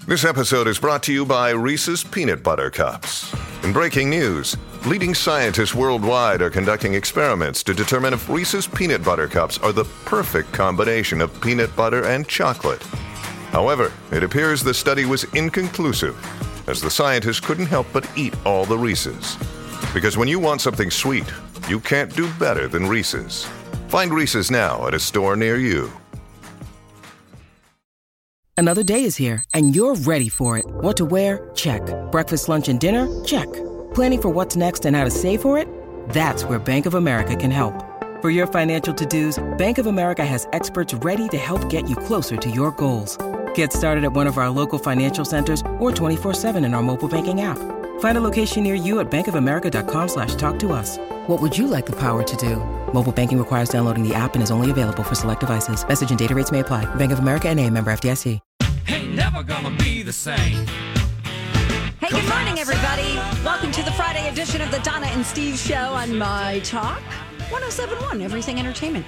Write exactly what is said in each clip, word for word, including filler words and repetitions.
This episode is brought to you by Reese's Peanut Butter Cups. In breaking news, leading scientists worldwide are conducting experiments to determine if Reese's Peanut Butter Cups are the perfect combination of peanut butter and chocolate. However, it appears the study was inconclusive, as the scientists couldn't help but eat all the Reese's. Because when you want something sweet, you can't do better than Reese's. Find Reese's now at a store near you. Another day is here, and you're ready for it. What to wear? Check. Breakfast, lunch, and dinner? Check. Planning for what's next and how to save for it? That's where Bank of America can help. For your financial to-dos, Bank of America has experts ready to help get you closer to your goals. Get started at one of our local financial centers or twenty-four seven in our mobile banking app. Find a location near you at bankofamerica.com slash talk to us. What would you like the power to do? Mobile banking requires downloading the app and is only available for select devices. Message and data rates may apply. Bank of America N A, member F D I C. Ain't never gonna be the same. Hey, good morning, everybody. Welcome to the Friday edition of the Donna and Steve Show on My Talk one oh seven point one, Everything Entertainment.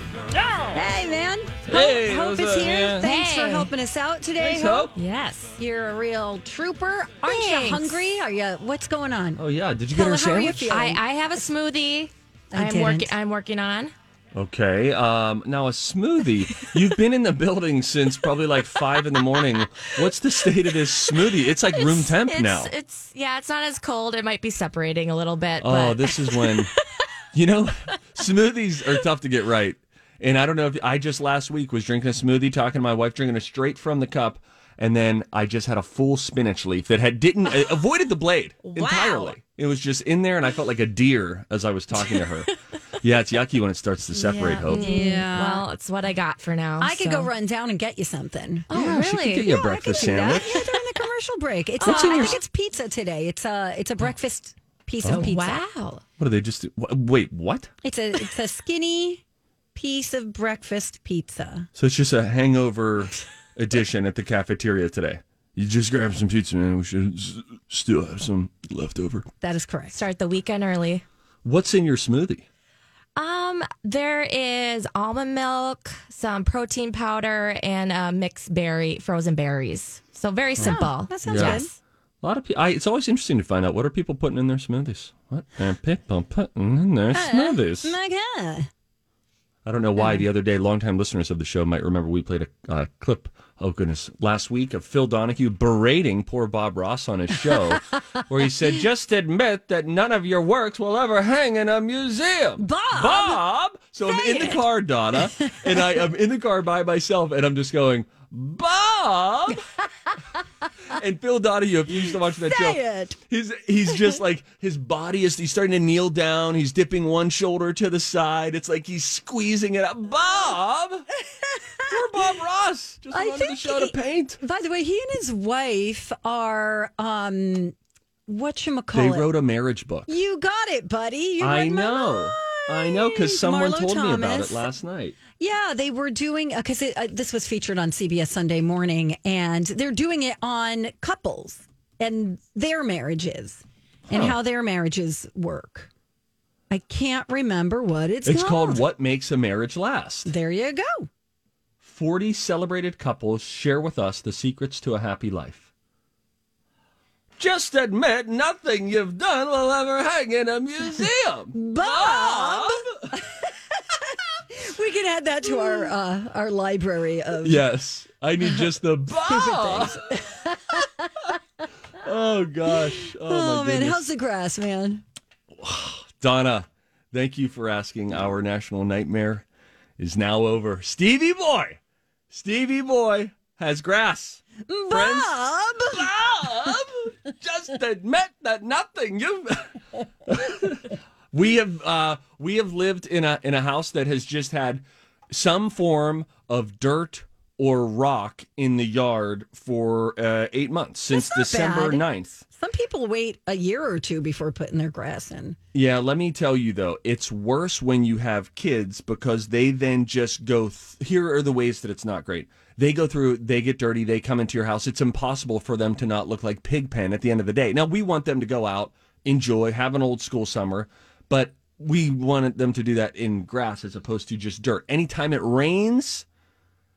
Hey, man. Hey, Hope, Hope is up, here. man? Thanks Hey. for helping us out today, Thanks, Hope. Hope. Yes. You're a real trooper. Aren't you Thanks. hungry? Are you? What's going on? Oh yeah, did you get How- her how are you sandwich? feeling? I, I have a smoothie. I I'm didn't. working. I'm working on. Okay, um, now a smoothie. You've been in the building since probably like five in the morning. What's the state of this smoothie? It's like room temp it's, now. It's yeah. It's not as cold. It might be separating a little bit. Oh, but this is when, you know, smoothies are tough to get right. And I don't know if I just last week was drinking a smoothie, talking to my wife, drinking it straight from the cup, and then I just had a full spinach leaf that had didn't uh, avoided the blade entirely. It was just in there, and I felt like a deer as I was talking to her. Yeah, it's yucky when it starts to separate. Yeah. Hope. Yeah. well, it's what I got for now. I could so. go run down and get you something. Oh, Yeah, she could really? get you a Yeah, breakfast I could do that. sandwich. Yeah, during the commercial break. It's What's uh, in I your think it's pizza today. It's a it's a breakfast piece of Oh, pizza. wow. What do they just do? Wh- Wait, what? It's a it's a skinny piece of breakfast pizza. So it's just a hangover edition at the cafeteria today. You just grab some pizza, man. We should s- still have some left over. That is correct. Start the weekend early. What's in your smoothie? Um, there is almond milk, some protein powder, and uh, mixed berry, frozen berries. So very simple. that sounds Yeah. good. A lot of people. It's always interesting to find out what are people putting in their smoothies. What are people putting in their smoothies? My God. I don't know why. The other day, longtime listeners of the show might remember we played a uh, clip. Oh goodness! Last week of Phil Donahue berating poor Bob Ross on his show, where he said, "Just admit that none of your works will ever hang in a museum." Bob! Bob. So I'm Say in the it. car, Donna, and I am in the car by myself, and I'm just going, Bob. And Phil Donahue, if you used to watch that Say show, it. he's he's just like his body is he's starting to kneel down. He's dipping one shoulder to the side. It's like he's squeezing it up. Bob, poor Bob Ross, just I wanted the think show he- to paint. By the way, he and his wife are um whatchamacallit. They wrote a marriage book. You got it, buddy. You I read my know, I know, because mind. someone Marlo told me about Thomas. it last night. Yeah, they were doing because uh, this was featured on C B S Sunday Morning, and they're doing it on couples and their marriages and Huh. how their marriages work. I can't remember what it's, It's called. called "What Makes a Marriage Last." There you go. forty celebrated couples share with us the secrets to a happy life. Just admit nothing you've done will ever hang in a museum. Bob! We can add that to our uh, our library of Yes, I need just the Bob. Oh gosh. Oh, Oh my man, goodness. how's the grass, man? Donna, thank you for asking. Our national nightmare is now over. Stevie Boy, Stevie Boy has grass. Friends? Bob! Bob, just admit that nothing you've. we have uh, we have lived in a in a house that has just had some form of dirt or rock in the yard for uh, eight months since That's not December bad. ninth. Some people wait a year or two before putting their grass in. Yeah, let me tell you though, it's worse when you have kids because they then just go. Th- here are the ways that it's not great. They go through, they get dirty, they come into your house. It's impossible for them to not look like Pigpen at the end of the day. Now, we want them to go out, enjoy, have an old school summer, but we wanted them to do that in grass as opposed to just dirt. Anytime it rains,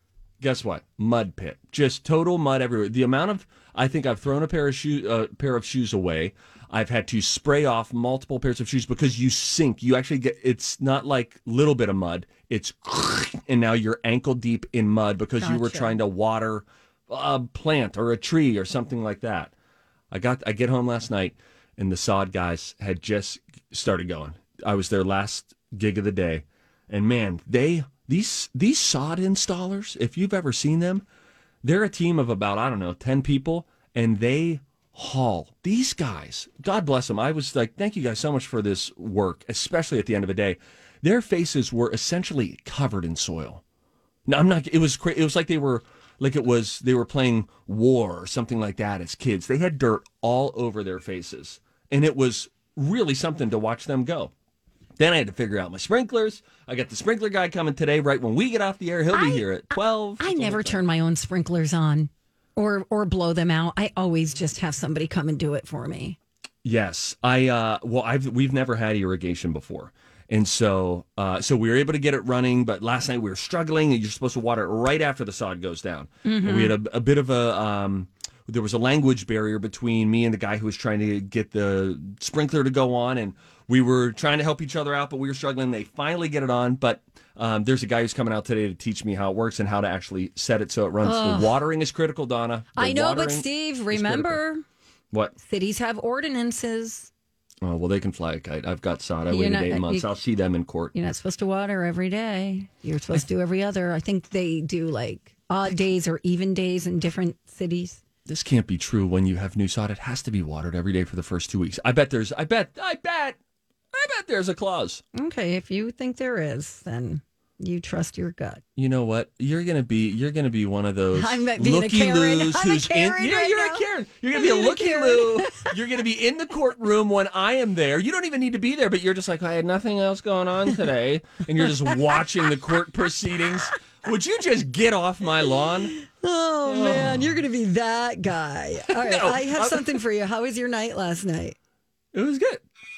guess what? Mud pit. Just total mud everywhere. The amount of, I think I've thrown a pair of shoe, uh, pair of shoes away. I've had to spray off multiple pairs of shoes because you sink. You actually get, it's not like little bit of mud. It's, and now you're ankle deep in mud because you were Gotcha. trying to water a plant or a tree or something like that. I got, I get home last night and the sod guys had just started going. I was their last gig of the day. And man, they, these, these sod installers, if you've ever seen them, they're a team of about, I don't know, ten people, and they haul. These guys, God bless them. I was like, thank you guys so much for this work, especially at the end of the day. Their faces were essentially covered in soil. No, I'm not, it was cra- it was like they were, like it was, they were playing war or something like that as kids. They had dirt all over their faces, and it was really something to watch them go. Then I had to figure out my sprinklers. I got the sprinkler guy coming today right when we get off the air. He'll be I- here at twelve. I never turn my own sprinklers on or or blow them out. I always just have somebody come and do it for me. Yes, I. Uh, well, I've we've never had irrigation before, and so uh, so we were able to get it running. But last night we were struggling, and you're supposed to water it right after the sod goes down. And we had a, a bit of a. Um, there was a language barrier between me and the guy who was trying to get the sprinkler to go on, and we were trying to help each other out, but we were struggling. They finally get it on, but um, there's a guy who's coming out today to teach me how it works and how to actually set it so it runs. The watering is critical, Donna. The I know, but watering Steve, is remember, critical. What? cities have ordinances. Oh, well, they can fly a kite. I've got sod. I You're waited not- eight months. you- I'll see them in court. You're not supposed to water every day. You're supposed to do every other. I think they do like odd days or even days in different cities. This can't be true when you have new sod. It has to be watered every day for the first two weeks. I bet there's, I bet, I bet, I bet there's a clause. Okay, if you think there is, then you trust your gut. You know what? You're gonna be, you're gonna be one of those I'm not being a looky Karen. loos I'm a who's Karen in. You're, right you're now. a Karen. You're gonna I'm be a being a looky Karen. loo. You're gonna be in the courtroom when I am there. You don't even need to be there, but you're just like, I had nothing else going on today, and you're just watching the court proceedings. Would you just get off my lawn? Oh, man, you're going to be that guy. All right, No, I have I'm- something for you. How was your night last night? It was good.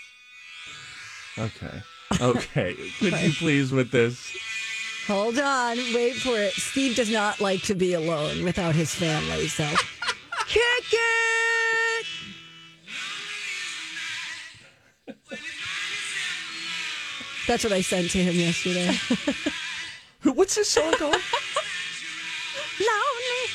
Okay. Okay. Could you please with this? Hold on, wait for it. Steve does not like to be alone without his family, so kick it! That's what I sent to him yesterday. Who- What's this song called? Lonely.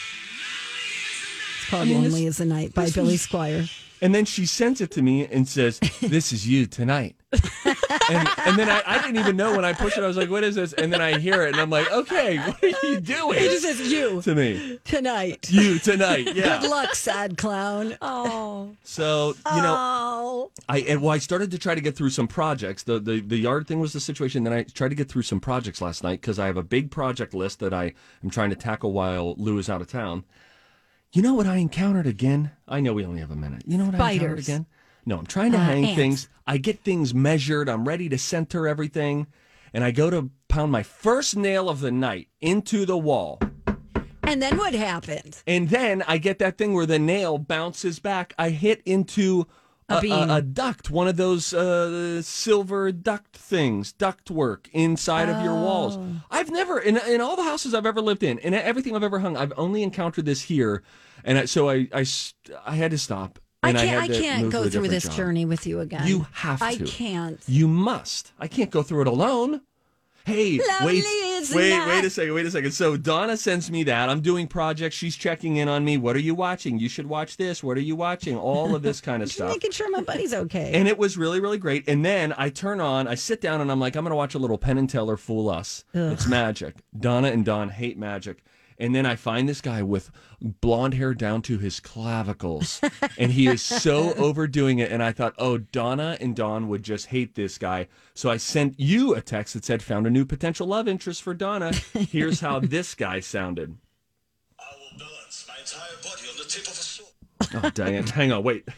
It's called I mean, Lonely this- as the Night by this Billy was- Squire. And then she sends it to me and says, "This is you tonight." and, and then I, I didn't even know when I pushed it. I was like, "What is this?" And then I hear it, and I'm like, "Okay, what are you doing?" It just says you to me, tonight. you tonight, yeah. Good luck, sad clown. Oh, So you know, Oh. I and well, I started to try to get through some projects. The the the yard thing was the situation. Then I tried to get through some projects last night because I have a big project list that I am trying to tackle while Lou is out of town. You know what I encountered again? I know we only have a minute. You know what I encountered Spiders. again? No, I'm trying to Uh, hang ants. things. I get things measured. I'm ready to center everything. And I go to pound my first nail of the night into the wall. And then what happened? And then I get that thing where the nail bounces back. I hit into A a, beam. a, a duct, one of those uh, silver duct things, duct work inside of your walls. Oh. I've never, in, in all the houses I've ever lived in, and everything I've ever hung, I've only encountered this here. And I, so I, I, st- I had to stop. I And I, can't. I, had to can't move go to a through different this job. journey with you again. You have I to. can't. You must. I can't go through it alone. Hey, Lonely wait, is the wait, night. wait a second, wait a second. So Donna sends me that. I'm doing projects. She's checking in on me. What are you watching? You should watch this. What are you watching? All of this kind of Just stuff. making sure my buddy's okay. And it was really, really great. And then I turn on, I sit down, and I'm like, I'm going to watch a little Penn and Teller fool us. It's magic. Donna and Don hate magic. And then I find this guy with blonde hair down to his clavicles, and he is so overdoing it. And I thought, oh, Donna and Don would just hate this guy. So I sent you a text that said, "Found a new potential love interest for Donna. Here's how this guy sounded." I will balance my entire body on the tip of a sword. Oh, dang it. Hang on, wait.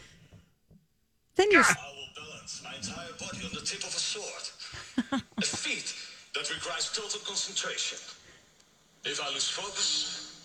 then you're. I will balance my entire body on the tip of a sword. A feat that requires total concentration. If I lose focus,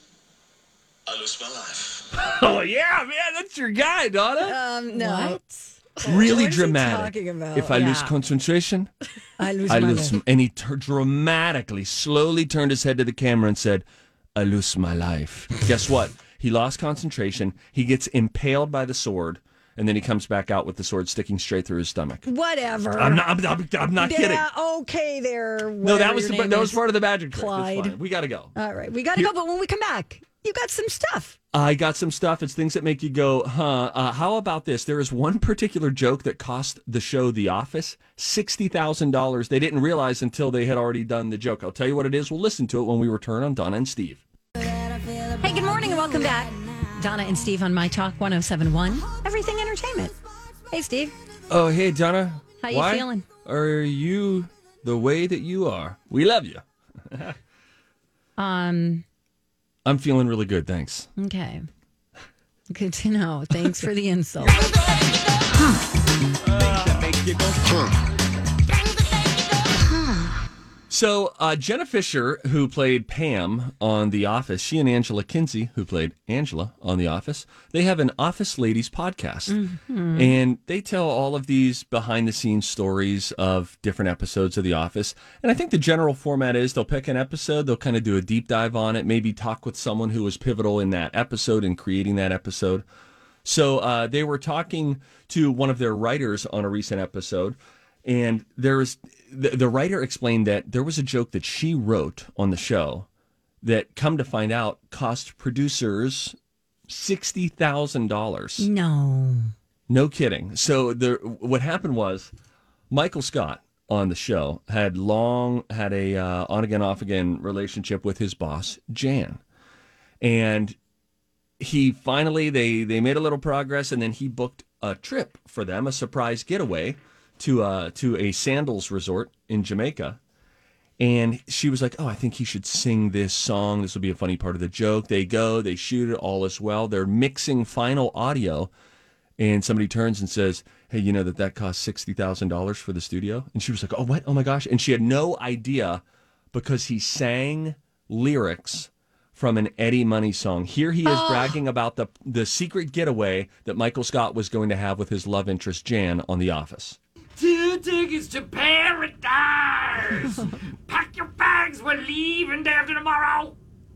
I lose my life. Oh, yeah, man, that's your guy, Donna. Um, no. what? really what is he dramatic. talking about? If I lose Yeah. concentration, I lose I my lose. life. And he t- dramatically, slowly turned his head to the camera and said, I lose my life. Guess what? He lost concentration. He gets impaled by the sword, and then he comes back out with the sword sticking straight through his stomach. Whatever. I'm not. I'm, I'm, I'm not yeah, kidding. Okay, there. No, that was your the, name that was is. part of the magic trick. It's Clyde. fine. We got to go. All right, we got to go. But when we come back, you got some stuff. I got some stuff. It's things that make you go, huh? Uh, how about this? There is one particular joke that cost the show The Office sixty thousand dollars. They didn't realize until they had already done the joke. I'll tell you what it is. We'll listen to it when we return on Donna and Steve. Hey, good morning and welcome back. Donna and Steve on My Talk one oh seven point one. Everything Entertainment. Hey, Steve. Oh, hey, Donna. How you Why feeling? Are you the way that you are? We love you. Um. I'm feeling really good, thanks. Okay. Good to know. Thanks for the insult. So, uh, Jenna Fisher, who played Pam on The Office, she and Angela Kinsey, who played Angela on The Office, they have an Office Ladies podcast. Mm-hmm. And they tell all of these behind-the-scenes stories of different episodes of The Office. And I think the general format is they'll pick an episode, they'll kind of do a deep dive on it, maybe talk with someone who was pivotal in that episode and creating that episode. So uh, they were talking to one of their writers on a recent episode, and there's the, the writer explained that there was a joke that she wrote on the show that, come to find out, cost producers sixty thousand dollars. No. No kidding. So the what happened was Michael Scott on the show had long had a uh, on again off again relationship with his boss Jan, and he finally they they made a little progress, and then he booked a trip for them, a surprise getaway to uh to a sandals resort in Jamaica. And she was like, oh, I think he should sing this song. This will be a funny part of the joke. They go, they shoot it, all is well. They're mixing final audio, and somebody turns and says, hey, you know that that cost sixty thousand dollars for the studio? And she was like, oh, what? Oh, my gosh. And she had no idea, because he sang lyrics from an Eddie Money song. Here he is oh. bragging about the the secret getaway that Michael Scott was going to have with his love interest, Jan, on The Office. Two tickets to paradise. Pack your bags. We're leaving day after tomorrow.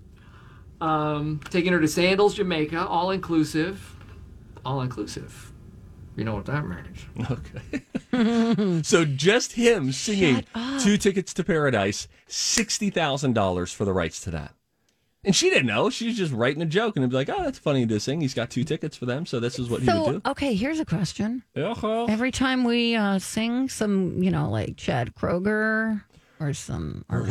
Um, taking her to Sandals, Jamaica, all inclusive. All inclusive. You know what that means. Okay. So just him singing Two Tickets to Paradise, sixty thousand dollars for the rights to that. And she didn't know. She was just writing a joke, and it'd be like, oh, that's funny to sing. He's got two tickets for them, so this is what so, he would do. Okay, here's a question. Uh-huh. Every time we uh, sing some, you know, like Chad Kroger or some... Or...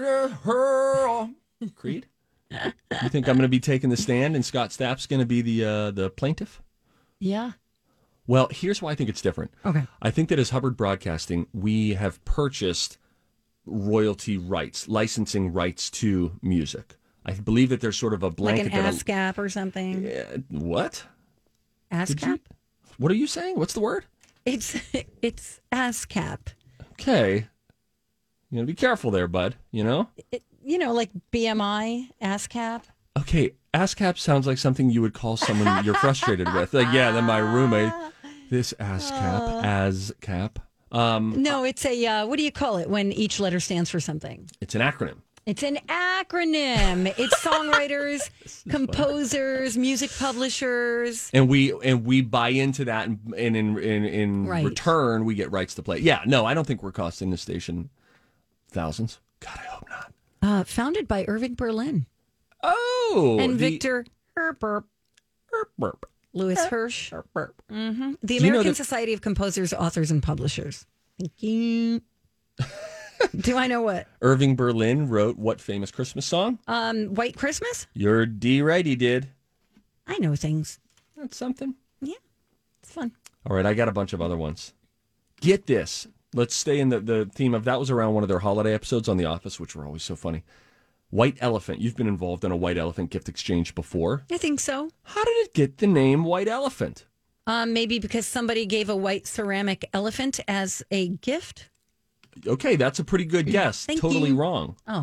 Creed? You think I'm going to be taking the stand and Scott Stapp's going to be the uh, the plaintiff? Yeah. Well, here's why I think it's different. Okay. I think that as Hubbard Broadcasting, we have purchased royalty rights, licensing rights to music. I believe that there's sort of a blanket. Like an ASCAP or something? Uh, what? ASCAP? What are you saying? What's the word? It's it's ASCAP. Okay. You gotta be careful there, bud. You know? It, you know, like B M I, ASCAP. Okay, ASCAP sounds like something you would call someone you're frustrated with. Like, yeah, then my roommate, this ASCAP, ASCAP. Um, no, it's a, uh, what do you call it when each letter stands for something? It's an acronym. It's an acronym. It's songwriters, composers, music publishers, and we and we buy into that, and, and in in, in right. return we get rights to play. Yeah, no, I don't think we're costing the station thousands. God, I hope not. Uh, founded by Irving Berlin. Oh, and the, Victor Herbert. Herbert. Louis Hirsch. Herbert. Mm-hmm. The Do American you know that- Society of Composers, Authors, and Publishers. Thank you. Do I know what? Irving Berlin wrote what famous Christmas song? Um, White Christmas? You're D right, he did. I know things. That's something. Yeah, it's fun. All right, I got a bunch of other ones. Get this. Let's stay in the, the theme of, that was around one of their holiday episodes on The Office, which were always so funny. White Elephant. You've been involved in a White Elephant gift exchange before. I think so. How did it get the name White Elephant? Um, maybe because somebody gave a white ceramic elephant as a gift. Okay, that's a pretty good guess. Thank totally you. wrong. Oh.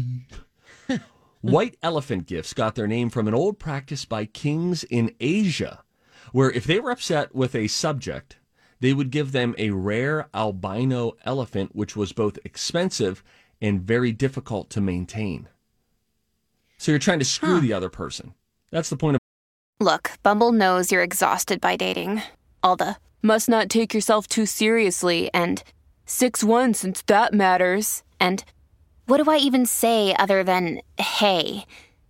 White elephant gifts got their name from an old practice by kings in Asia, where if they were upset with a subject, they would give them a rare albino elephant, which was both expensive and very difficult to maintain. So you're trying to screw huh. the other person. That's the point of... Look, Bumble knows you're exhausted by dating. All the, must not take yourself too seriously, and six one since that matters, and what do I even say other than, hey?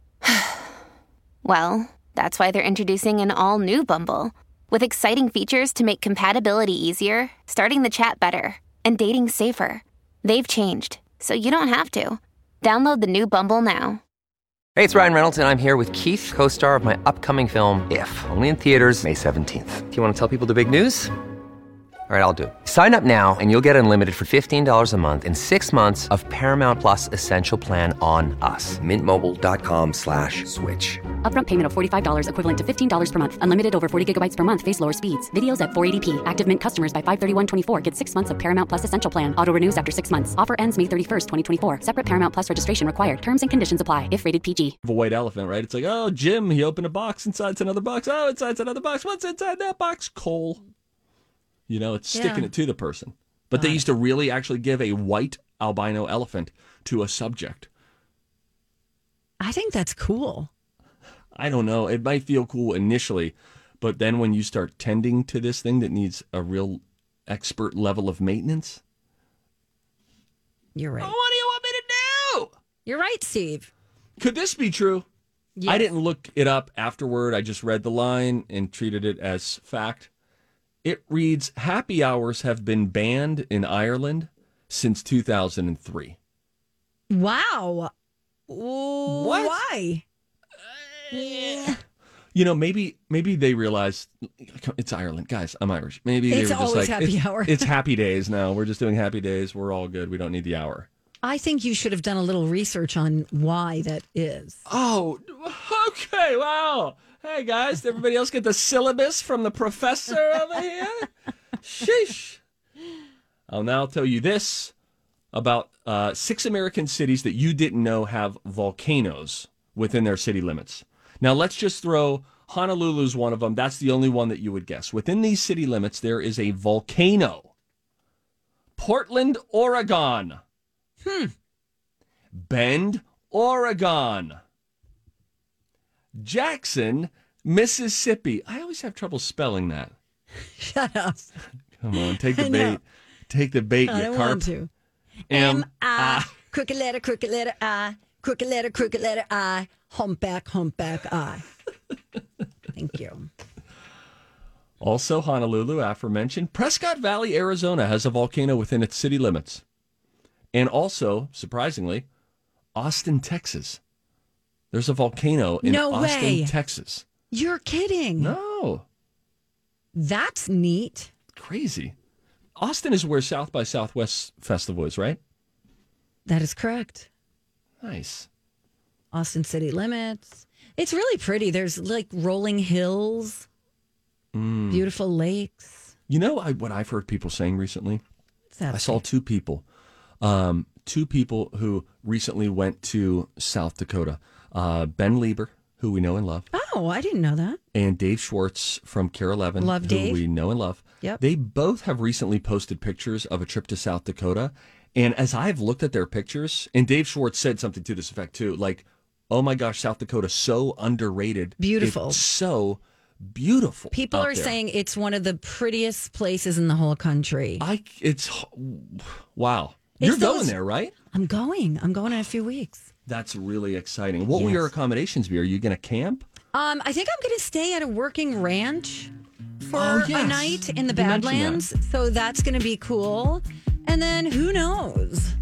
Well, that's why they're introducing an all-new Bumble, with exciting features to make compatibility easier, starting the chat better, and dating safer. They've changed, so you don't have to. Download the new Bumble now. Hey, it's Ryan Reynolds, and I'm here with Keith, co-star of my upcoming film, If, only in theaters May seventeenth. Do you want to tell people the big news? All right, I'll do it. Sign up now and you'll get unlimited for fifteen dollars a month and six months of Paramount Plus Essential Plan on us. Mint Mobile dot com slash switch. Upfront payment of forty-five dollars equivalent to fifteen dollars per month. Unlimited over forty gigabytes per month. Face lower speeds. Videos at four eighty p. Active Mint customers by five thirty-one twenty-four get six months of Paramount Plus Essential Plan. Auto renews after six months. Offer ends May thirty-first, twenty twenty-four. Separate Paramount Plus registration required. Terms and conditions apply if rated P G. A white elephant, right? It's like, oh, Jim, he opened a box. Inside's another box. Oh, inside's another box. What's inside that box? Coal. You know, it's sticking yeah. it to the person. But they used to really actually give a white albino elephant to a subject. I think that's cool. I don't know. It might feel cool initially, but then when you start tending to this thing that needs a real expert level of maintenance. You're right. Oh, what do you want me to do? You're right, Steve. Could this be true? Yes. I didn't look it up afterward. I just read the line and treated it as fact. It reads, happy hours have been banned in Ireland since two thousand three. Wow. What? Why? Uh, you know, maybe maybe they realize it's Ireland. Guys, I'm Irish. Maybe it's they were just like, happy it's, hour. It's happy days now. We're just doing happy days. We're all good. We don't need the hour. I think you should have done a little research on why that is. Oh, okay. Wow. Hey, guys, did everybody else get the syllabus from the professor over here? Sheesh. I'll now tell you this about uh, six American cities that you didn't know have volcanoes within their city limits. Now, let's just throw Honolulu's one of them. That's the only one that you would guess. Within these city limits, there is a volcano. Portland, Oregon. Hmm. Bend, Oregon. Jackson, Mississippi. I always have trouble spelling that. Shut up. Come on, take the bait. Take the bait, I you don't carp. want to. M I. Crooked letter, crooked letter I. Crooked letter, crooked letter I. Humpback, humpback I. Thank you. Also, Honolulu, aforementioned. Prescott Valley, Arizona has a volcano within its city limits. And also, surprisingly, Austin, Texas. There's a volcano in no Austin, way. Texas. You're kidding. No. That's neat. Crazy. Austin is where South by Southwest Festival is, right? That is correct. Nice. Austin city limits. It's really pretty. There's like rolling hills, mm. beautiful lakes. You know I, what I've heard people saying recently? I saw two people. Um, two people who recently went to South Dakota. Uh, Ben Lieber, who we know and love. Oh, I didn't know that. And Dave Schwartz from Care eleven, love who Dave. we know and love. Yep. They both have recently posted pictures of a trip to South Dakota. And as I've looked at their pictures, and Dave Schwartz said something to this effect too, like, oh my gosh, South Dakota, so underrated. Beautiful. It's so beautiful. People are there. saying it's one of the prettiest places in the whole country. I, it's, wow. It's You're those, going there, right? I'm going. I'm going in a few weeks. That's really exciting. What yes. will your accommodations be? Are you going to camp? Um, I think I'm going to stay at a working ranch for oh, yes. a night in the you Badlands. That. So that's going to be cool. And then who knows?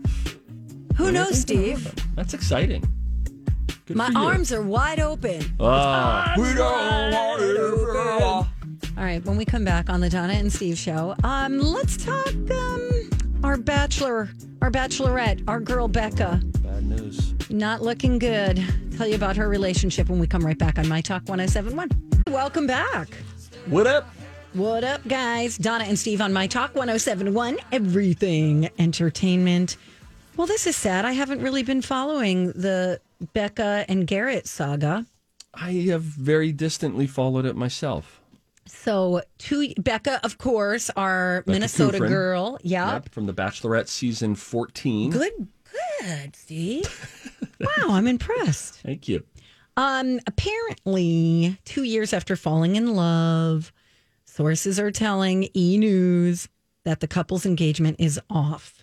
Who knows, Steve? That's exciting. Good My arms are wide open. Ah, we don't want it. All right, when we come back on the Donna and Steve show, um, let's talk um, our bachelor, our bachelorette, our girl Becca. Bad news. Not looking good. Tell you about her relationship when we come right back on My Talk one oh seven one. Welcome back. What up? What up, guys? Donna and Steve on My Talk one oh seven one. Everything entertainment. Well, this is sad. I haven't really been following the Becca and Garrett saga. I have very distantly followed it myself. So, to Becca, of course, our Becca Minnesota Kufrin. girl. Yep. Yep. From The Bachelorette season fourteen. Good, good Good, Steve. Wow, I'm impressed. Thank you. Um, apparently, two years after falling in love, sources are telling E! News that the couple's engagement is off.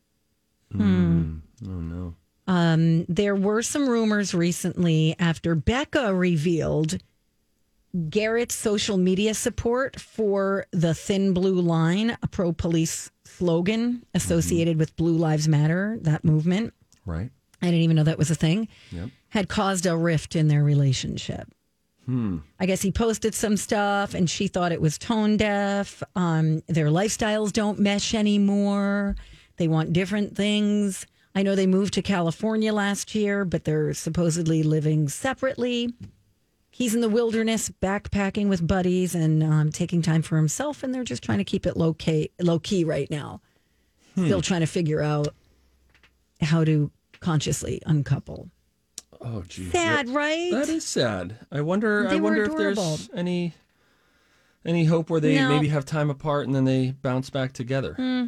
Hmm. Oh, no. Um, there were some rumors recently after Becca revealed Garrett's social media support for the Thin Blue Line, a pro-police slogan associated mm-hmm. with Blue Lives Matter, that movement. Right. I didn't even know that was a thing. Yep. Had caused a rift in their relationship. Hmm. I guess he posted some stuff and she thought it was tone deaf. Um, their lifestyles don't mesh anymore. They want different things. I know they moved to California last year, but they're supposedly living separately. He's in the wilderness backpacking with buddies and um, taking time for himself, and they're just trying to keep it low key, low key right now. Hmm. Still trying to figure out how to consciously uncouple. Oh, geez. Sad, that, right? That is sad. I wonder. They I wonder if adorable. there's any any hope where they no. maybe have time apart and then they bounce back together. Hmm.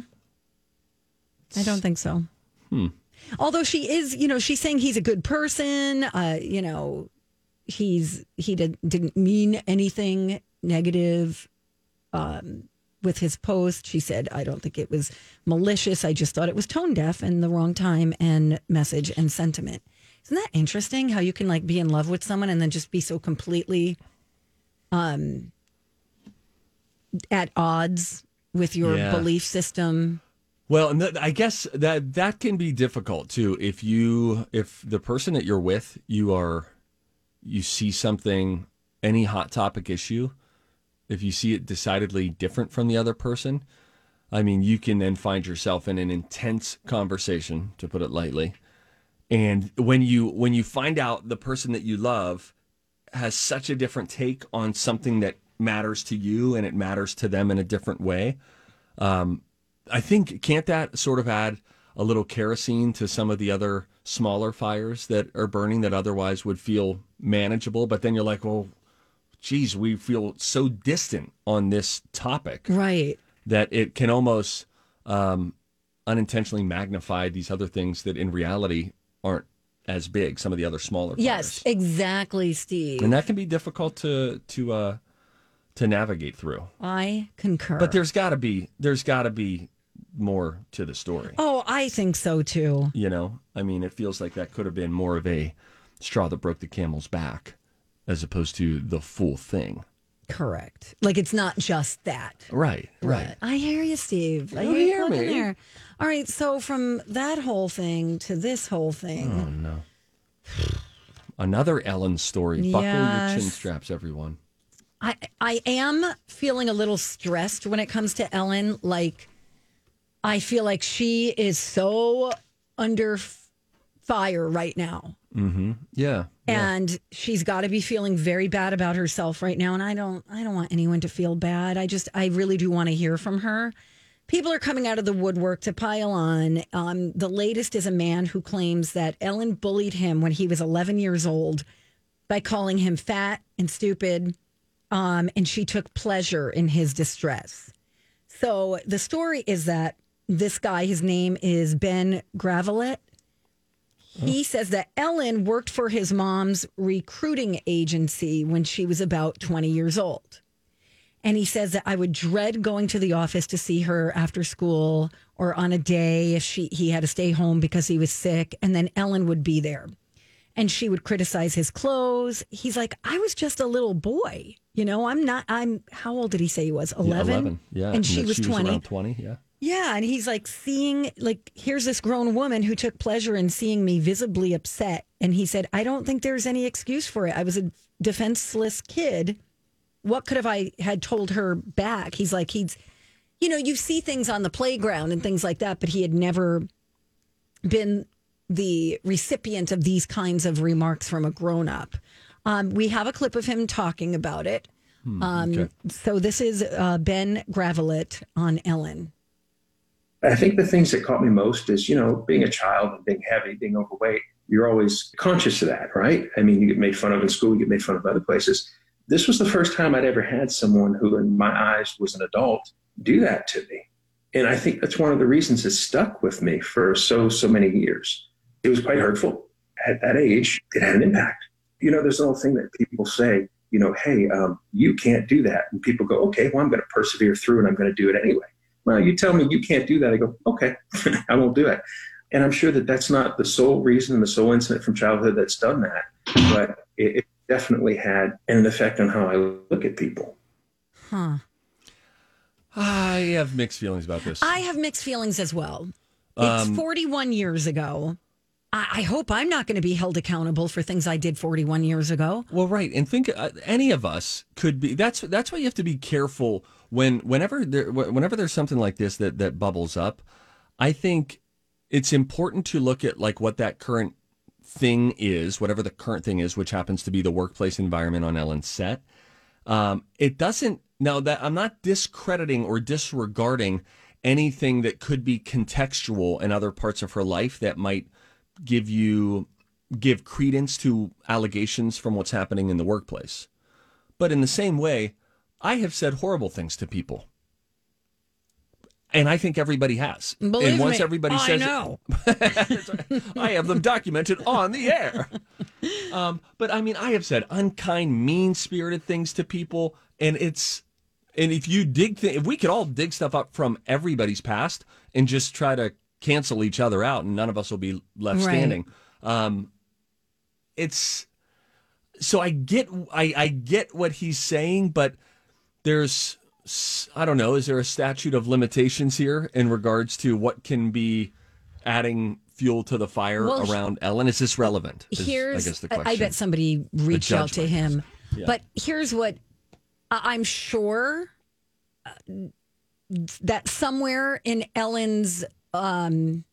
I don't think so. Hmm. Although she is, you know, she's saying he's a good person. Uh, you know, he's he did, didn't mean anything negative um, with his post. She said, I don't think it was malicious. I just thought it was tone deaf and the wrong time and message and sentiment. Isn't that interesting how you can like be in love with someone and then just be so completely um, at odds with your yeah. belief system? Well, and th- I guess that that can be difficult too. If you, if the person that you're with, you are, you see something, any hot topic issue, if you see it decidedly different from the other person, I mean, you can then find yourself in an intense conversation, to put it lightly. And when you when you find out the person that you love has such a different take on something that matters to you and it matters to them in a different way, um, I think, can't that sort of add a little kerosene to some of the other smaller fires that are burning that otherwise would feel manageable? But then you're like, well, geez, we feel so distant on this topic. Right. That it can almost um, unintentionally magnify these other things that in reality aren't as big, some of the other smaller fires. Yes, exactly, Steve. And that can be difficult to to uh, to navigate through. I concur. But there's got to be there's got to be more to the story. Oh, I think so too. You know, I mean, it feels like that could have been more of a straw that broke the camel's back as opposed to the full thing. Correct. Like it's not just that. Right, right. I hear you, Steve. I You hear you hear plugging me. there. All right, so from that whole thing to this whole thing. Oh, no. Another Ellen story. Buckle your Yes. chin straps, everyone. I I am feeling a little stressed when it comes to Ellen. Like, I feel like she is so under f- fire right now. Mm-hmm. Yeah. yeah. And she's got to be feeling very bad about herself right now. And I don't, I don't want anyone to feel bad. I just, I really do want to hear from her. People are coming out of the woodwork to pile on. Um, the latest is a man who claims that Ellen bullied him when he was eleven years old by calling him fat and stupid. Um, and she took pleasure in his distress. So the story is that this guy, his name is Ben Gravelet. He says that Ellen worked for his mom's recruiting agency when she was about twenty years old. And he says that I would dread going to the office to see her after school or on a day if she he had to stay home because he was sick. And then Ellen would be there and she would criticize his clothes. He's like, I was just a little boy. You know, I'm not, I'm, how old did he say he was? eleven? Yeah, eleven. Yeah. And she was she twenty. Was around twenty, yeah. Yeah, and he's like seeing, like, here's this grown woman who took pleasure in seeing me visibly upset. And he said, I don't think there's any excuse for it. I was a defenseless kid. What could have I had told her back? He's like, he's, you know, you see things on the playground and things like that, but he had never been the recipient of these kinds of remarks from a grown up. Um, we have a clip of him talking about it. Hmm, Um, okay. So this is uh, Ben Gravelet on Ellen. I think the things that caught me most is, you know, being a child and being heavy, being overweight. You're always conscious of that, right? I mean, you get made fun of in school, you get made fun of other places. This was the first time I'd ever had someone who, in my eyes, was an adult do that to me. And I think that's one of the reasons it stuck with me for so, so many years. it was quite hurtful. At that age, it had an impact. You know, there's a little thing that people say, you know, hey, um, you can't do that. And people go, okay, well, I'm going to persevere through and I'm going to do it anyway. Well, you tell me you can't do that. I go, okay, I won't do it. And I'm sure that that's not the sole reason, the sole incident from childhood that's done that. But it, it definitely had an effect on how I look at people. Huh. I have mixed feelings about this. I have mixed feelings as well. It's Um, forty-one years ago. I, I hope I'm not going to be held accountable for things I did forty-one years ago. Well, right, and think uh, any of us could be. That's that's why you have to be careful when whenever there whenever there's something like this that that bubbles up. I think it's important to look at like what that current thing is, whatever the current thing is, which happens to be the workplace environment on Ellen's set. Um, it doesn't. Now that I'm not discrediting or disregarding anything that could be contextual in other parts of her life that might give you give credence to allegations from what's happening in the workplace. But in the same way, I have said horrible things to people. And I think everybody has. Believe and once me, everybody I says know. it, I have them documented on the air. Um, but I mean, I have said unkind, mean-spirited things to people, and it's and if you dig, th- if we could all dig stuff up from everybody's past and just try to cancel each other out, and none of us will be left Right. standing. Um, it's so I get I, I get what he's saying, but there's I don't know. Is there a statute of limitations here in regards to what can be adding fuel to the fire Well, around Ellen? Is this relevant? Is, Here's, I guess the I- question. I bet somebody reached judge out to might him. Yeah. But here's what I- I'm sure uh, that somewhere in Ellen's um,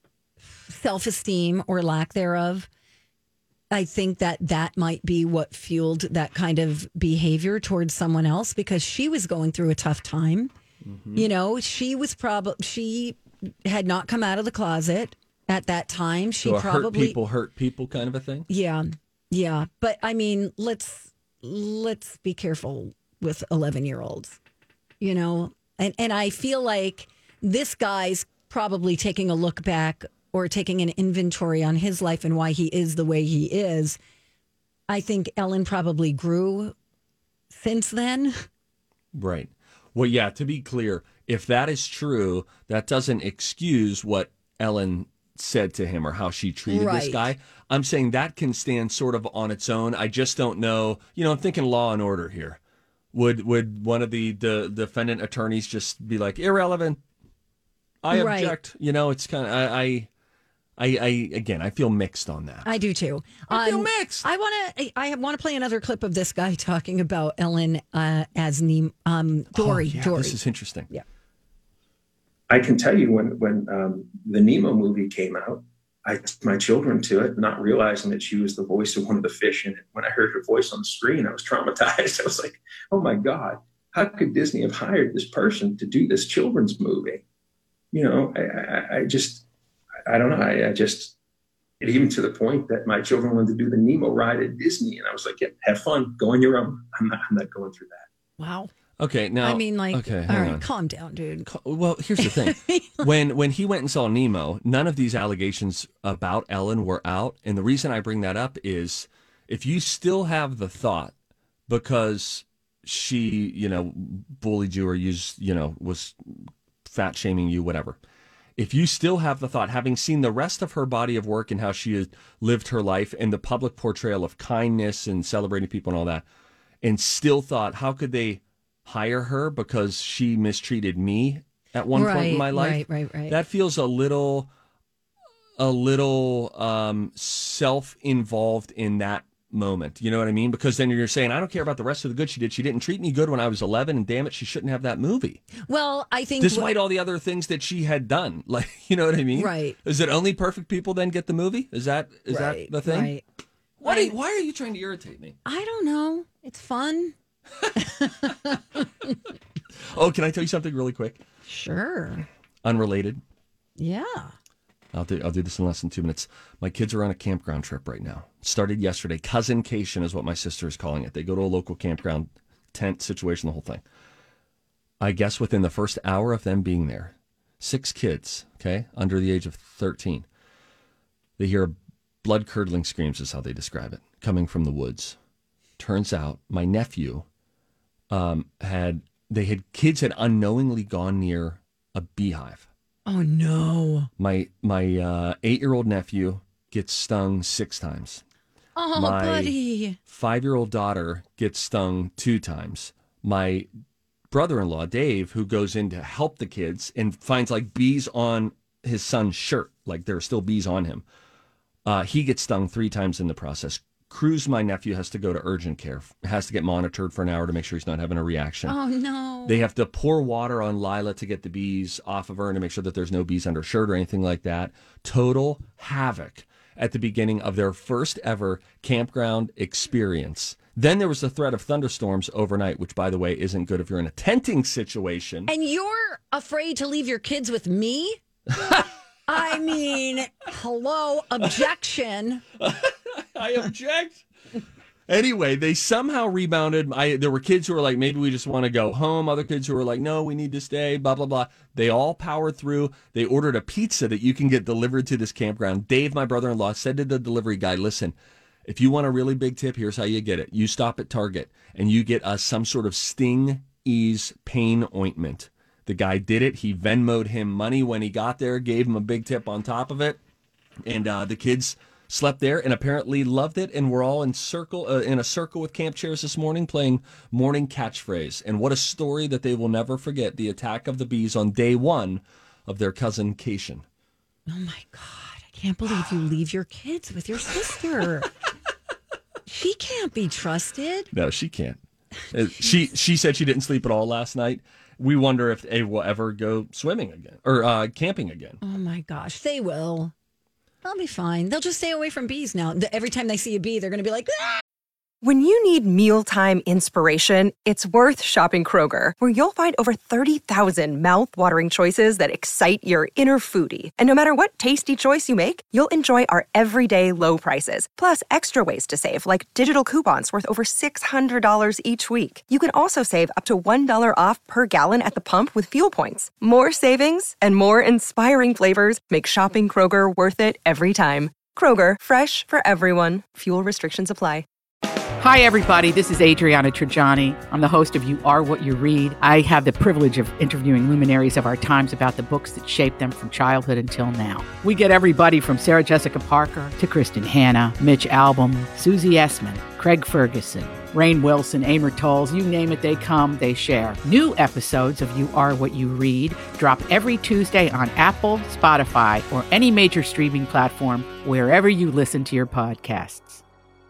self-esteem or lack thereof, I think that that might be what fueled that kind of behavior towards someone else, because she was going through a tough time. Mm-hmm. You know, she was probably, she had not come out of the closet at that time. She so a probably, hurt people hurt people kind of a thing. yeah, yeah. But I mean, let's let's be careful with eleven year olds, you know. And and I feel like this guy's probably taking a look back or taking an inventory on his life and why he is the way he is. I think Ellen probably grew since then. Right. Well, yeah, to be clear, if that is true, that doesn't excuse what Ellen said to him or how she treated Right. this guy. I'm saying that can stand sort of on its own. I just don't know. You know, I'm thinking Law and Order here. Would would one of the, the defendant attorneys just be like, irrelevant? I Right. object. You know, it's kind of, I, I, I, I, again, I feel mixed on that. I do too. I feel Um, mixed. I want to. I want to play another clip of this guy talking about Ellen uh, as Neem, um, Dory. Oh, yeah, Dory. this is interesting. Yeah. I can tell you when when um, the Nemo movie came out, I took my children to it, not realizing that she was the voice of one of the fish in it. When I heard her voice on the screen, I was traumatized. I was like, "Oh my God, how could Disney have hired this person to do this children's movie?" You know, I, I, I just, I don't know. I, I just, it even to the point that my children wanted to do the Nemo ride at Disney, and I was like, "Yeah, have fun, go on your own. I'm not, I'm not going through that." Wow. Okay, now I mean, like, okay, all hang right, on. calm down, dude. Well, here's the thing. when when he went and saw Nemo, none of these allegations about Ellen were out. And the reason I bring that up is if you still have the thought because she, you know, bullied you or used, you know, was fat shaming you, whatever. If you still have the thought, having seen the rest of her body of work and how she has lived her life and the public portrayal of kindness and celebrating people and all that, and still thought, how could they hire her because she mistreated me at one point in Right, my life? right, right, right. That feels a little, a little um, self-involved in that moment. You know what I mean? Because then you're saying, I don't care about the rest of the good she did. She didn't treat me good when I was eleven, and damn it, she shouldn't have that movie. Well, I think Despite all the other things that she had done. Like, you know what I mean? Right. Is it only perfect people then get the movie? Is that is right, that the thing? Right. What are you, why are you trying to irritate me? I don't know. It's fun. Oh, can I tell you something really quick? Sure. Unrelated. Yeah. I'll do I'll do this in less than two minutes. My kids are on a campground trip right now. It started yesterday. Cousincation is what my sister is calling it. They go to a local campground tent situation, the whole thing. I guess within the first hour of them being there, six kids, okay, under the age of thirteen, They hear blood-curdling screams, is how they describe it, coming from the woods. Turns out my nephew um, had, they had, kids had unknowingly gone near a beehive. Oh, no. My, my uh, eight-year-old nephew gets stung six times. Oh, my buddy. five-year-old daughter gets stung two times. My brother-in-law, Dave, who goes in to help the kids and finds like bees on his son's shirt, like there are still bees on him. Uh, he gets stung three times in the process. Cruz, my nephew, has to go to urgent care, has to get monitored for an hour to make sure he's not having a reaction. Oh, no. They have to pour water on Lila to get the bees off of her and to make sure that there's no bees under her shirt or anything like that. Total havoc at the beginning of their first ever campground experience. Then there was the threat of thunderstorms overnight, which, by the way, isn't good if you're in a tenting situation. And you're afraid to leave your kids with me? I mean, hello, objection. I object. Anyway, they somehow rebounded. I, there were kids who were like, maybe we just want to go home. Other kids who were like, no, we need to stay, blah, blah, blah. They all powered through. They ordered a pizza that you can get delivered to this campground. Dave, my brother-in-law, said to the delivery guy, listen, if you want a really big tip, here's how you get it. You stop at Target and you get us some sort of Sting Ease pain ointment. The guy did it. He Venmo'd him money when he got there, gave him a big tip on top of it. And uh, the kids slept there and apparently loved it. And we're all in circle uh, in a circle with camp chairs this morning playing morning catchphrase. And what a story that they will never forget. The attack of the bees on day one of their cousin Cation. Oh, my God. I can't believe you leave your kids with your sister. She can't be trusted. No, she can't. Uh, she she said she didn't sleep at all last night. We wonder if they will ever go swimming again or uh, camping again. Oh, my gosh. They will. They'll be fine. They'll just stay away from bees now. The, every time they see a bee, they're going to be like, ah! When you need mealtime inspiration, it's worth shopping Kroger, where you'll find over thirty thousand mouth-watering choices that excite your inner foodie. And no matter what tasty choice you make, you'll enjoy our everyday low prices, plus extra ways to save, like digital coupons worth over six hundred dollars each week. You can also save up to one dollar off per gallon at the pump with fuel points. More savings and more inspiring flavors make shopping Kroger worth it every time. Kroger, fresh for everyone. Fuel restrictions apply. Hi, everybody. This is Adriana Trajani. I'm the host of You Are What You Read. I have the privilege of interviewing luminaries of our times about the books that shaped them from childhood until now. We get everybody from Sarah Jessica Parker to Kristen Hanna, Mitch Albom, Susie Essman, Craig Ferguson, Rainn Wilson, Amor Tolls, you name it, they come, they share. New episodes of You Are What You Read drop every Tuesday on Apple, Spotify, or any major streaming platform wherever you listen to your podcasts.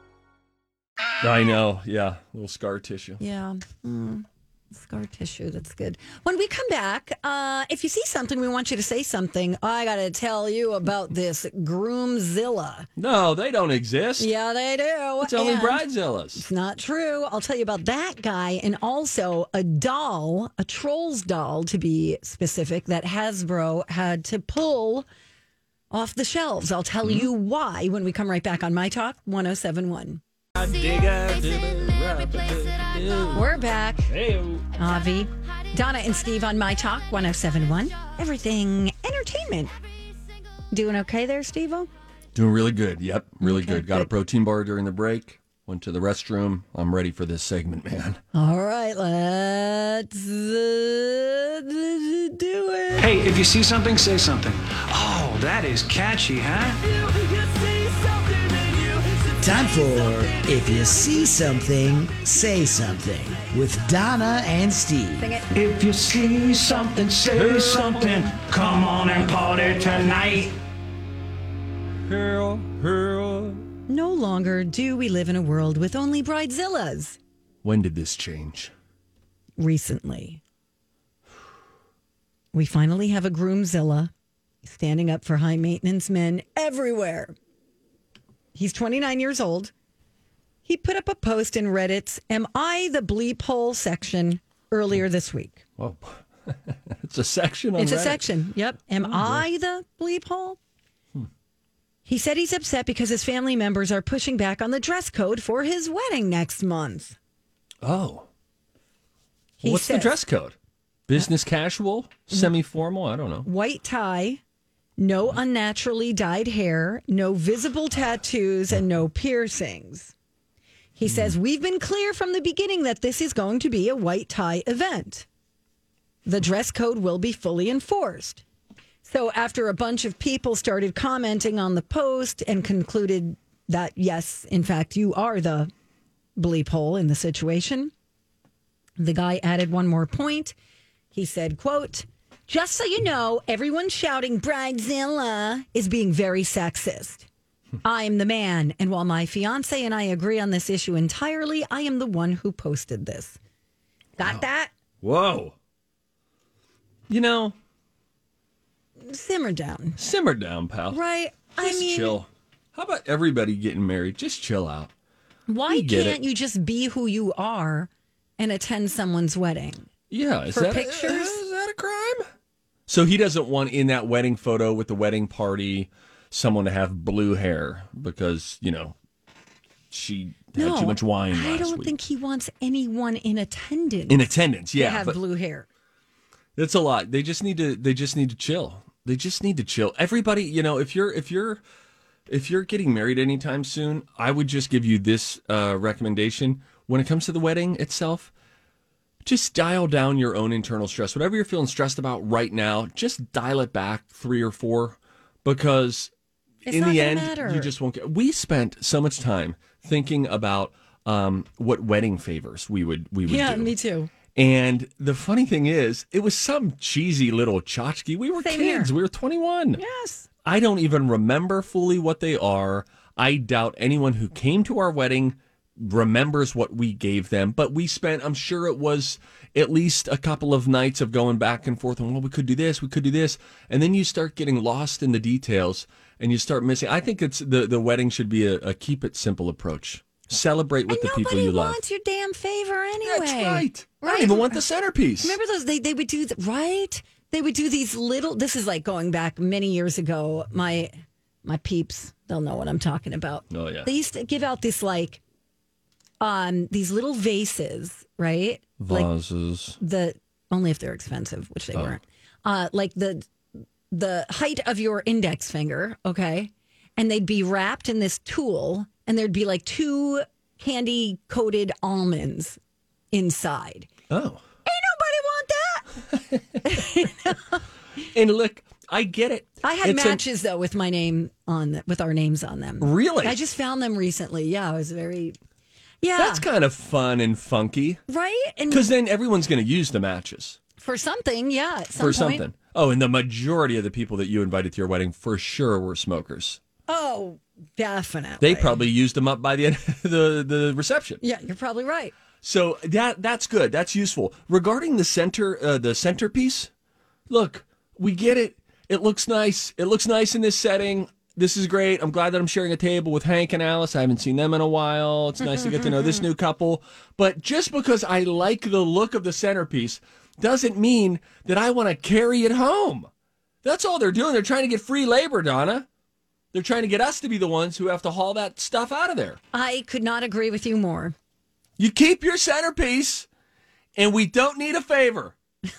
I know. Yeah. A little scar tissue. Yeah. Mm. Scar tissue. That's good. When we come back, uh, if you see something, we want you to say something. I got to tell you about this Groomzilla. No, they don't exist. Yeah, they do. It's only And Bridezillas. It's not true. I'll tell you about that guy and also a doll, a Trolls doll to be specific, that Hasbro had to pull off the shelves. I'll tell mm-hmm. you why when we come right back on My Talk one oh seven point one. We're back. Hey-o. Avi, Donna and Steve on My Talk one oh seven point one. Everything entertainment. Doing okay there, Steve-O? Doing really good. Yep, really Okay, good. Got good. a protein bar during the break. Went to the restroom. I'm ready for this segment, man. All right, let's uh, do it. Hey, if you see something, say something. Oh, that is catchy, huh? Time for If You See Something, Say Something with Donna and Steve. Sing it. If you see something, say something. Come on and party tonight. Hurl, hurl. No longer do we live in a world with only Bridezillas. When did this change? Recently. We finally have a Groomzilla standing up for high maintenance men everywhere. He's twenty-nine years old. He put up a post in Reddit's Am I the Bleep Hole section earlier this week. Whoa. It's a section on It's Reddit. a section. Yep. Am Oh, I the Bleep Hole? Hmm. He said he's upset because his family members are pushing back on the dress code for his wedding next month. Oh. He Well, what's says, the dress code? Business casual? Semi-formal? I don't know. White tie, No unnaturally dyed hair, no visible tattoos, and no piercings. He says, we've been clear from the beginning that this is going to be a white tie event. The dress code will be fully enforced. So after a bunch of people started commenting on the post and concluded that, yes, in fact, you are the bleep hole in the situation, the guy added one more point. He said, quote, just so you know, everyone shouting Bridezilla is being very sexist. I'm the man, and while my fiance and I agree on this issue entirely, I am the one who posted this. Got wow. that? Whoa. You know. Simmer down. Simmer down, pal. Right? Just I mean. chill. How about everybody getting married? Just chill out. Why can't it. you just be who you are and attend someone's wedding? Yeah. Is For that pictures? A, is that a crime? So he doesn't want in that wedding photo with the wedding party someone to have blue hair because, you know, she had no, too much wine last I don't week. think he wants anyone in attendance. In attendance, yeah. To have blue hair. That's a lot. They just need to they just need to chill. They just need to chill. Everybody, you know, if you're if you're if you're getting married anytime soon, I would just give you this uh, recommendation. When it comes to the wedding itself, just dial down your own internal stress. Whatever you're feeling stressed about right now, just dial it back three or four because It's in not the gonna end, matter. you just won't get. We spent so much time thinking about um, what wedding favors we would we would Yeah, do. me too. And the funny thing is, it was some cheesy little tchotchke. We were Same kids. here. We were twenty-one. Yes. I don't even remember fully what they are. I doubt anyone who came to our wedding remembers what we gave them. But we spent, I'm sure it was at least a couple of nights of going back and forth. And, well, we could do this, we could do this. And then you start getting lost in the details and you start missing. I think it's the, the wedding should be a, a keep it simple approach. Celebrate with and the people you nobody love. wants your damn favor anyway. That's right. I Right. don't even want the centerpiece. Remember those? They they would do the, right. They would do these little. This is like going back many years ago. My my peeps, they'll know what I'm talking about. Oh yeah. They used to give out this like, um, these little vases, right? Vases. Like the only if they're expensive, which they Oh. weren't. Uh, like the the height of your index finger, okay, and they'd be wrapped in this tulle, and there'd be like two candy coated almonds inside. Oh. Ain't nobody want that. And look, I get it. I had It's a- matches though with my name on the, with our names on them. Really? I just found them recently. Yeah, I was very. Yeah, That's kind of fun and funky. right. And Because then everyone's going to use the matches for something, yeah, at some for point. something. Oh, and the majority of the people that you invited to your wedding for sure were smokers. Oh, definitely. They probably used them up by the end of the, the reception. Yeah, you're probably right. So that that's good. That's useful. Regarding the center, uh, the centerpiece, look, we get it. It looks nice. It looks nice in this setting. This is great. I'm glad that I'm sharing a table with Hank and Alice. I haven't seen them in a while. It's nice to get to know this new couple. But just because I like the look of the centerpiece doesn't mean that I want to carry it home. That's all they're doing. They're trying to get free labor, Donna. They're trying to get us to be the ones who have to haul that stuff out of there. I could not agree with you more. You keep your centerpiece, and we don't need a favor.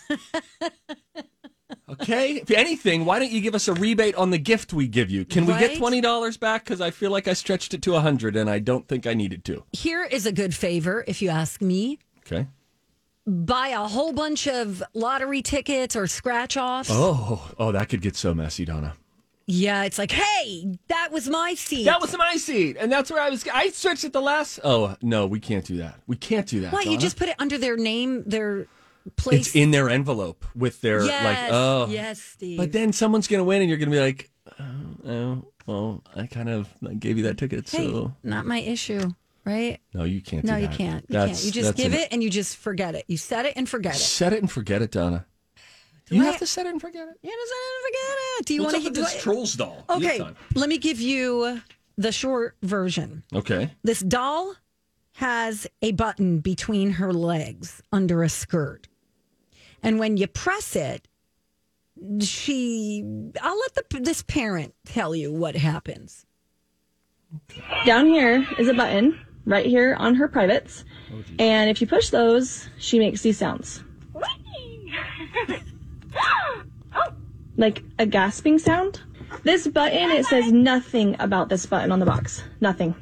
Okay? If anything, why don't you give us a rebate on the gift we give you? Can we Right? get twenty dollars back? Because I feel like I stretched it to one hundred dollars, and I don't think I needed to. Here is a good favor, if you ask me. Okay. Buy a whole bunch of lottery tickets or scratch offs. Oh, oh, that could get so messy, Donna. Yeah, it's like, hey, that was my seat. That was my seat, and that's where I was. I stretched it the last. Oh, no, we can't do that. We can't do that. What? You Donna. just put it under their name, their place. It's in their envelope with their, yes, like, oh. yes, Steve. But then someone's going to win, and you're going to be like, oh, oh, well, I kind of like, gave you that ticket, hey, so. not my issue, right? No, you can't No, do you that. can't. You That's- can't. You just that's give an- it and you just forget it. You set it and forget it. Set it and forget it, Donna. You I- have to set it and forget it. Yeah, just set it and forget it. Do you What's want up to with this Trolls doll? You Okay, have time. let me give you the short version. Okay. This doll has a button between her legs under a skirt. And when you press it, she, I'll let the, this parent tell you what happens. Down here is a button right here on her privates. And if you push those, she makes these sounds. Like a gasping sound. This button, it says nothing about this button on the box. Nothing.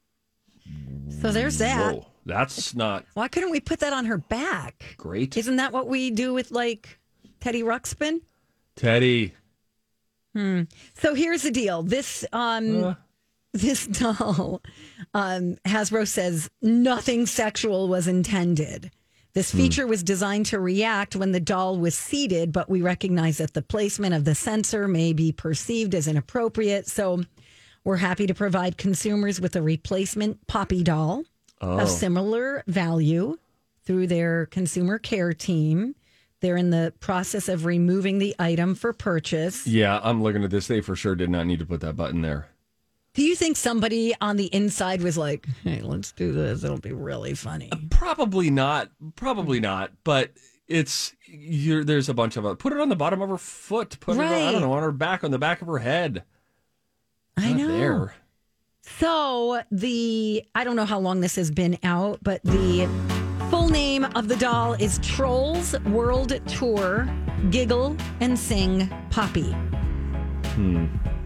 So there's that. Whoa, that's not Why couldn't we put that on her back? great. Isn't that what we do with, like, Teddy Ruxpin? Teddy. Hmm. So here's the deal. This um, Uh. this doll, um, Hasbro says nothing sexual was intended. This feature was designed to react when the doll was seated, but we recognize that the placement of the sensor may be perceived as inappropriate. So we're happy to provide consumers with a replacement Poppy doll Oh. of similar value through their consumer care team. They're in the process of removing the item for purchase. Yeah, I'm looking at this. They for sure did not need to put that button there. Do you think somebody on the inside was like, hey, let's do this. It'll be really funny. Probably not. Probably not. But it's you're, there's a bunch of it. Put it on the bottom of her foot. Put it on, I Right. don't know, on her back, on the back of her head. I Not know. There. So the, I don't know how long this has been out, but the full name of the doll is Trolls World Tour Giggle and Sing Poppy. Hmm.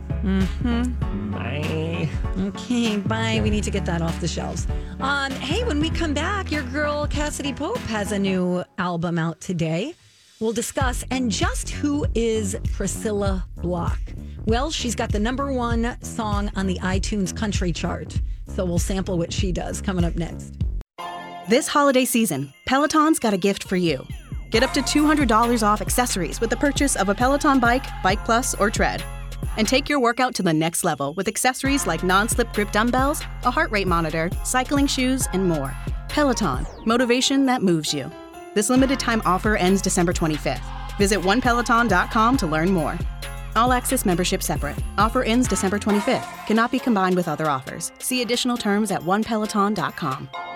Mm-hmm. Bye. Okay, bye. We need to get that off the shelves. Um, hey, when we come back, your girl Cassidy Pope has a new album out today. We'll discuss. And just who is Priscilla Block? Well, she's got the number one song on the iTunes country chart. So we'll sample what she does coming up next. This holiday season, Peloton's got a gift for you. Get up to two hundred dollars off accessories with the purchase of a Peloton bike, Bike Plus, or Tread. And take your workout to the next level with accessories like non-slip grip dumbbells, a heart rate monitor, cycling shoes, and more. Peloton, motivation that moves you. This limited time offer ends December twenty-fifth. Visit one peloton dot com to learn more. All access membership separate. Offer ends December twenty-fifth. Cannot be combined with other offers. See additional terms at one peloton dot com.